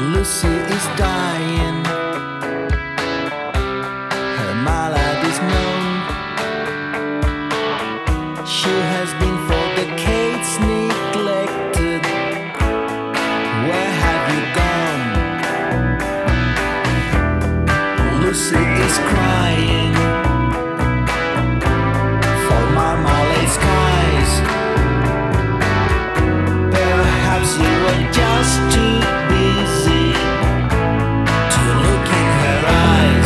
Lucy is dying, her maladie's known. She has been for decades neglected. Where have you gone? Lucy is crying for marmalade skies. Perhaps you were just too busy to look in her eyes.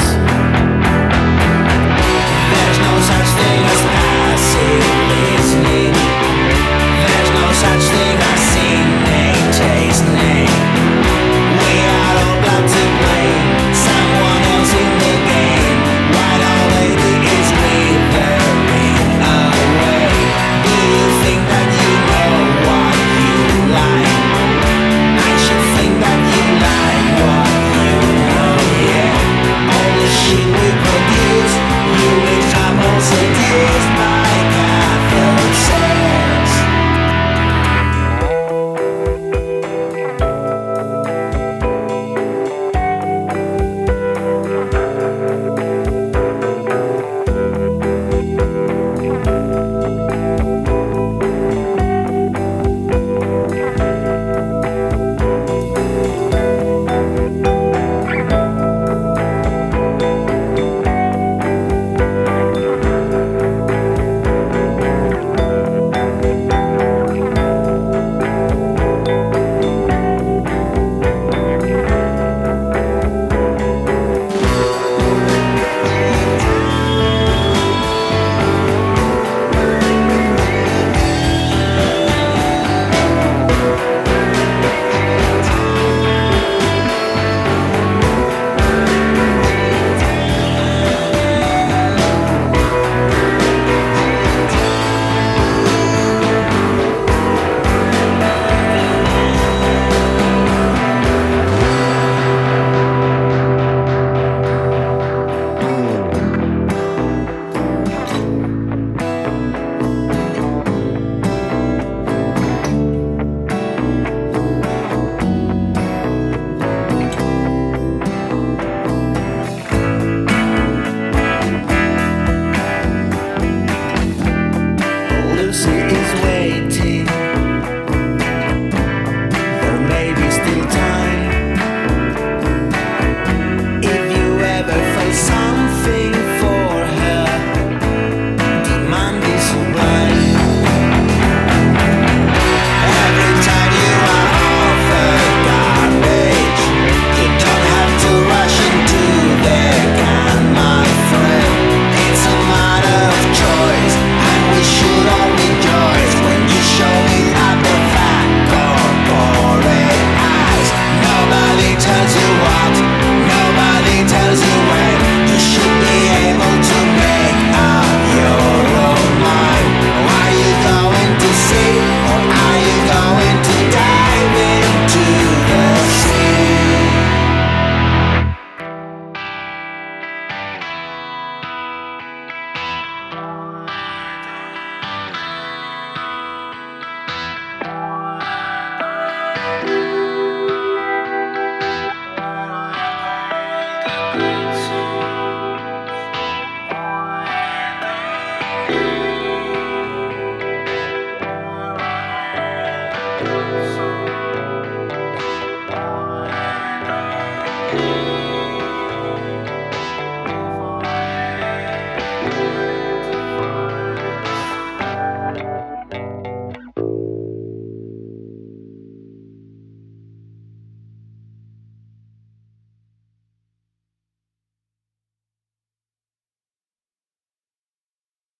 There's no such thing as passive listening. There's no such thing as seeing, tasting. We are all got to blame someone else in the game. White old lady is withering away. Do you think that you know what you like? I should think that you like what you know, yeah. All the shit we produce, you example seduced by Catholic sex. Lucy is waiting. There may be still time. If you ever felt something for her, demand is sublime. Every time you are offered garbage, you don't have to rush into their can, my friend. It's a matter of choice, and we should all rejoice when you show me up the fat corporate eyes. Nobody tells you what, nobody tells you when. You should be able to make up your own mind. Are you going to see, or are you going to dive into the sea? So